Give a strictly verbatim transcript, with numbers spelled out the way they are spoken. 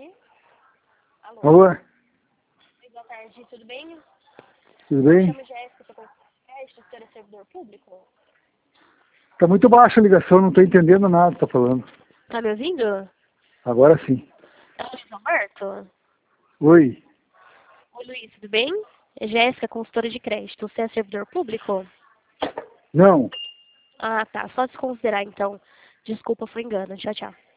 tarde. Alô. Alô? Oi, boa tarde, tudo bem? Tudo Me bem? chamo Jéssica, sou consultora, senhor é servidor público. Tá muito baixa a ligação, não tô entendendo nada que tá falando. Tá me ouvindo? Agora sim. É o Luiz Alberto? Oi. Oi, Luiz, tudo bem? É Jéssica, consultora de crédito. Você é servidor público? Não. Ah, tá. Só desconsiderar, então. Desculpa, foi engano. Tchau, tchau.